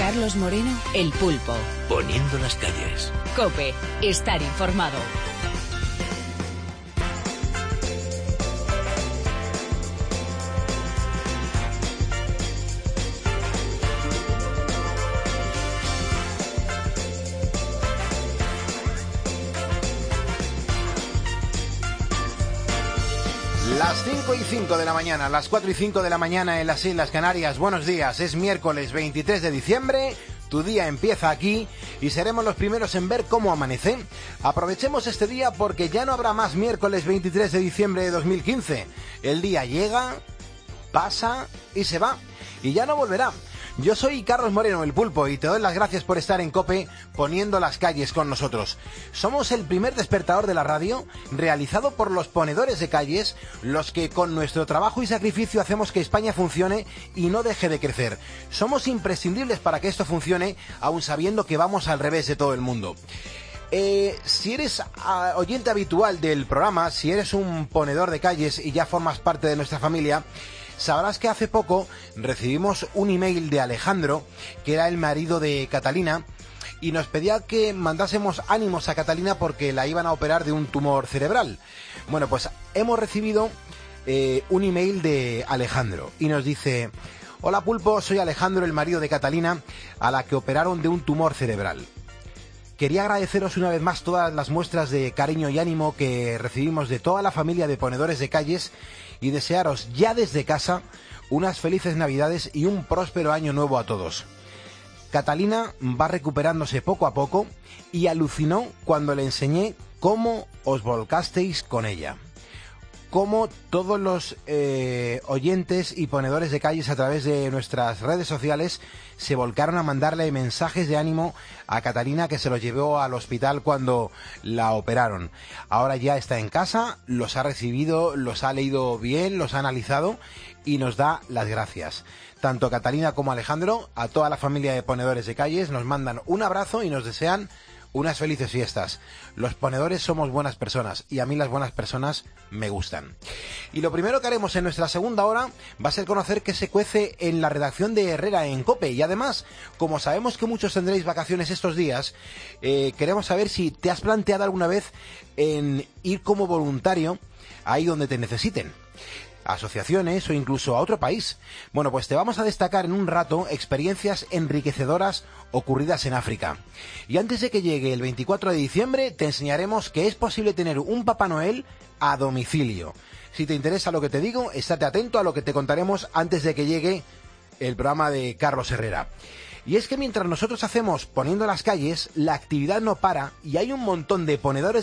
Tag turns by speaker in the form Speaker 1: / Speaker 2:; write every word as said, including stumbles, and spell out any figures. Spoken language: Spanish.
Speaker 1: Carlos Moreno, El Pulpo.
Speaker 2: Poniendo las calles.
Speaker 1: COPE, estar informado.
Speaker 3: Las cinco y cinco de la mañana, las cuatro y cinco de la mañana en las Islas Canarias. Buenos días, es miércoles veintitrés de diciembre, tu día empieza aquí y seremos los primeros en ver cómo amanece. Aprovechemos este día porque ya no habrá más miércoles veintitrés de diciembre de dos mil quince. El día llega, pasa y se va y ya no volverá. Yo soy Carlos Moreno, El Pulpo, y te doy las gracias por estar en COPE poniendo las calles con nosotros. Somos el primer despertador de la radio realizado por los ponedores de calles, los que con nuestro trabajo y sacrificio hacemos que España funcione y no deje de crecer. Somos imprescindibles para que esto funcione, aun sabiendo que vamos al revés de todo el mundo. Eh, si eres uh, oyente habitual del programa, si eres un ponedor de calles y ya formas parte de nuestra familia, sabrás que hace poco recibimos un email de Alejandro, que era el marido de Catalina, y nos pedía que mandásemos ánimos a Catalina porque la iban a operar de un tumor cerebral. Bueno, pues hemos recibido eh, un email de Alejandro y nos dice: hola Pulpo, soy Alejandro, el marido de Catalina, a la que operaron de un tumor cerebral. Quería agradeceros una vez más todas las muestras de cariño y ánimo que recibimos de toda la familia de ponedores de calles y desearos ya desde casa unas felices Navidades y un próspero año nuevo a todos. Catalina va recuperándose poco a poco y alucinó cuando le enseñé cómo os volcasteis con ella. Cómo todos los eh, oyentes y ponedores de calles a través de nuestras redes sociales se volcaron a mandarle mensajes de ánimo a Catalina, que se los llevó al hospital cuando la operaron. Ahora ya está en casa, los ha recibido, los ha leído bien, los ha analizado y nos da las gracias. Tanto Catalina como Alejandro, a toda la familia de ponedores de calles, nos mandan un abrazo y nos desean unas felices fiestas. Los ponedores somos buenas personas y a mí las buenas personas me gustan. Y lo primero que haremos en nuestra segunda hora va a ser conocer qué se cuece en la redacción de Herrera en COPE. Y además, como sabemos que muchos tendréis vacaciones estos días, eh, queremos saber si te has planteado alguna vez en ir como voluntario ahí donde te necesiten, asociaciones o incluso a otro país. Bueno, pues te vamos a destacar en un rato experiencias enriquecedoras ocurridas en África. Y antes de que llegue el veinticuatro de diciembre, te enseñaremos que es posible tener un Papá Noel a domicilio. Si te interesa lo que te digo, estate atento a lo que te contaremos antes de que llegue el programa de Carlos Herrera. Y es que mientras nosotros hacemos Poniendo las calles, la actividad no para y hay un montón de ponedores